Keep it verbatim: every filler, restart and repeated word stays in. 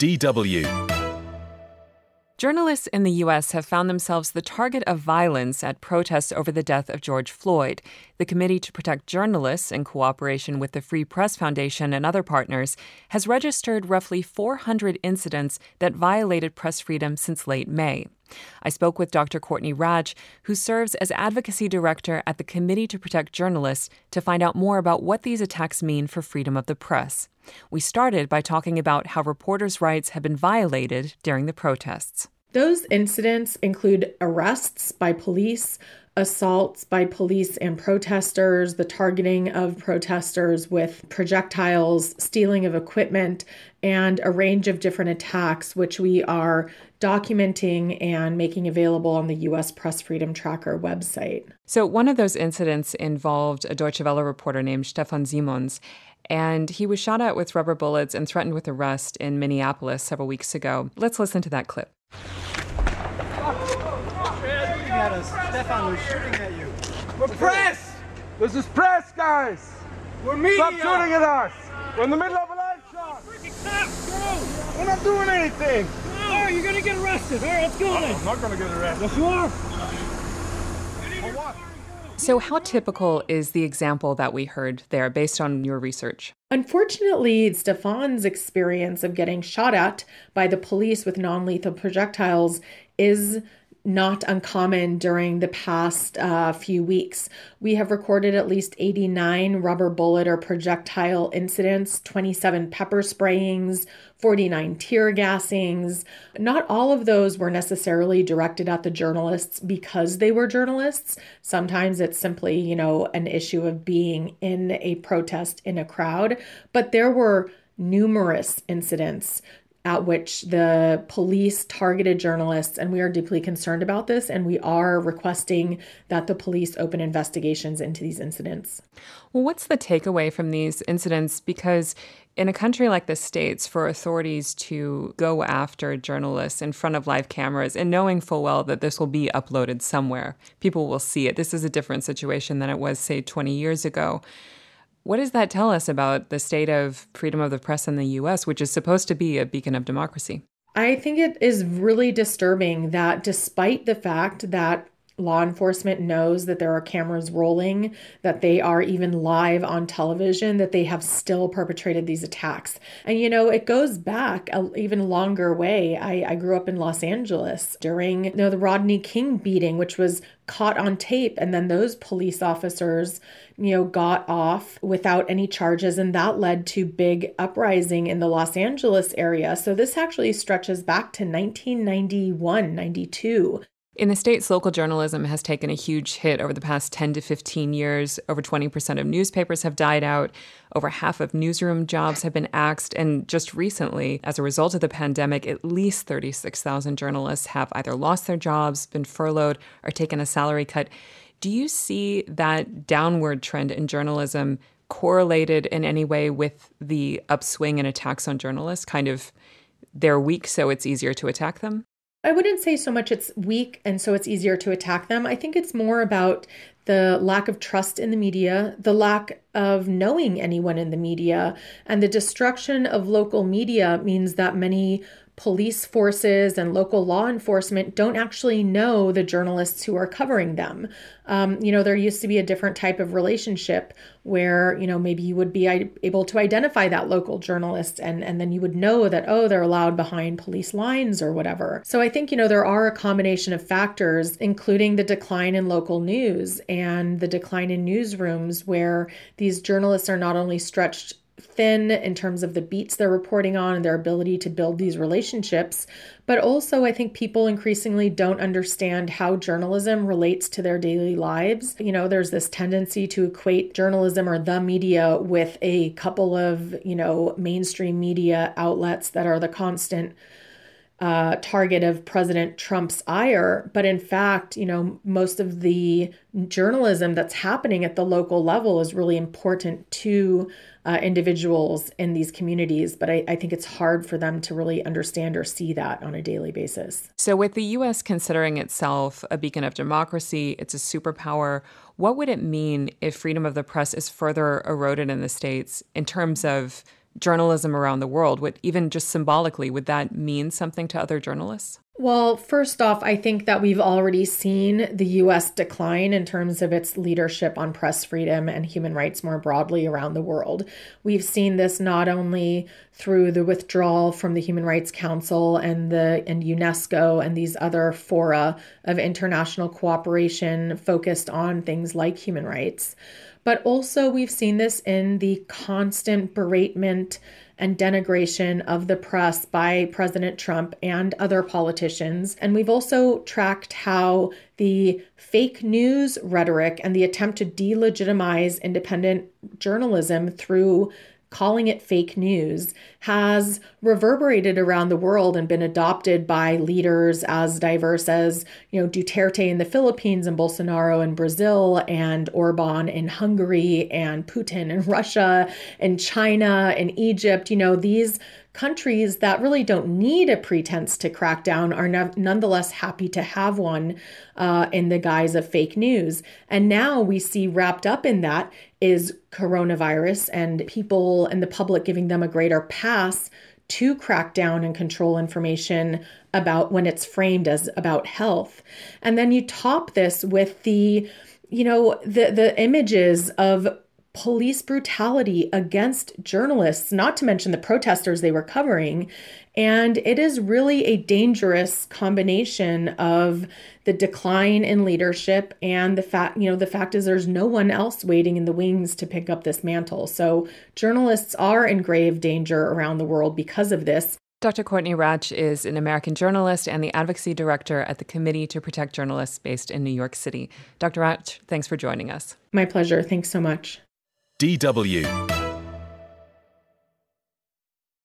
D W. Journalists in the U S have found themselves the target of violence at protests over the death of George Floyd. The Committee to Protect Journalists, in cooperation with the Free Press Foundation and other partners, has registered roughly four hundred incidents that violated press freedom since late May. I spoke with Doctor Courtney Radsch, who serves as advocacy director at the Committee to Protect Journalists, to find out more about what these attacks mean for freedom of the press. We started by talking about how reporters' rights have been violated during the protests. Those incidents include arrests by police, assaults by police and protesters, the targeting of protesters with projectiles, stealing of equipment, and a range of different attacks, which we are documenting and making available on the U S Press Freedom Tracker website. So one of those incidents involved a Deutsche Welle reporter named Stefan Simons, and he was shot at with rubber bullets and threatened with arrest in Minneapolis several weeks ago. Let's listen to that clip. At us. Stefan, we're shooting at you. We're press! This is press, guys! We're media! Stop shooting at us! We're in the middle of a live shot! Freaking stop! Go! We're not doing anything! No, you're gonna get arrested. All right, let's go Oh, then. I'm not gonna get arrested. Yes, you are. For what? So how typical is the example that we heard there based on your research? Unfortunately, Stefan's experience of getting shot at by the police with non-lethal projectiles is not uncommon during the past uh, few weeks. We have recorded at least eighty-nine rubber bullet or projectile incidents, twenty-seven pepper sprayings, forty-nine tear gassings. Not all of those were necessarily directed at the journalists because they were journalists. Sometimes it's simply, you know, an issue of being in a protest in a crowd. But there were numerous incidents at which the police targeted journalists, and we are deeply concerned about this, and we are requesting that the police open investigations into these incidents. Well, what's the takeaway from these incidents? Because in a country like the States, for authorities to go after journalists in front of live cameras and knowing full well that this will be uploaded somewhere, people will see it. This is a different situation than it was, say, twenty years ago. What does that tell us about the state of freedom of the press in the U S, which is supposed to be a beacon of democracy? I think it is really disturbing that despite the fact that law enforcement knows that there are cameras rolling, that they are even live on television, that they have still perpetrated these attacks. And, you know, it goes back an even longer way. I, I grew up in Los Angeles during, you know, the Rodney King beating, which was caught on tape. And then those police officers, you know, got off without any charges. And that led to big uprising in the Los Angeles area. So this actually stretches back to nineteen ninety-one, ninety-two. In the States, local journalism has taken a huge hit over the past ten to fifteen years. Over twenty percent of newspapers have died out. Over half of newsroom jobs have been axed. And just recently, as a result of the pandemic, at least thirty-six thousand journalists have either lost their jobs, been furloughed, or taken a salary cut. Do you see that downward trend in journalism correlated in any way with the upswing in attacks on journalists? Kind of, they're weak, so it's easier to attack them? I wouldn't say so much it's weak and so it's easier to attack them. I think it's more about the lack of trust in the media, the lack of knowing anyone in the media, and the destruction of local media means that many police forces and local law enforcement don't actually know the journalists who are covering them. Um, you know, there used to be a different type of relationship where, you know, maybe you would be able to identify that local journalist and, and then you would know that, oh, they're allowed behind police lines or whatever. So I think, you know, there are a combination of factors, including the decline in local news and the decline in newsrooms where these journalists are not only stretched thin in terms of the beats they're reporting on and their ability to build these relationships. But also, I think people increasingly don't understand how journalism relates to their daily lives. You know, there's this tendency to equate journalism or the media with a couple of, you know, mainstream media outlets that are the constant Uh, target of President Trump's ire. But in fact, you know, most of the journalism that's happening at the local level is really important to uh, individuals in these communities. But I, I think it's hard for them to really understand or see that on a daily basis. So with the U S considering itself a beacon of democracy, it's a superpower, what would it mean if freedom of the press is further eroded in the States in terms of journalism around the world? Would, even just symbolically, would that mean something to other journalists? Well, first off, I think that we've already seen the U S decline in terms of its leadership on press freedom and human rights more broadly around the world. We've seen this not only through the withdrawal from the Human Rights Council and the and UNESCO and these other fora of international cooperation focused on things like human rights, but also we've seen this in the constant beratement and denigration of the press by President Trump and other politicians. And we've also tracked how the fake news rhetoric and the attempt to delegitimize independent journalism through calling it fake news has reverberated around the world and been adopted by leaders as diverse as, you know, Duterte in the Philippines and Bolsonaro in Brazil and Orban in Hungary and Putin in Russia and China and Egypt. You know, these countries that really don't need a pretense to crack down are no- nonetheless happy to have one uh, in the guise of fake news. And now we see wrapped up in that is coronavirus and people and the public giving them a greater pass to crack down and control information about when it's framed as about health. And then you top this with the, you know, the the images of police brutality against journalists, not to mention the protesters they were covering. And it is really a dangerous combination of the decline in leadership and the fact, you know, the fact is there's no one else waiting in the wings to pick up this mantle. So journalists are in grave danger around the world because of this. Doctor Courtney Radsch is an American journalist and the advocacy director at the Committee to Protect Journalists based in New York City. Doctor Radsch, thanks for joining us. My pleasure. Thanks so much. D W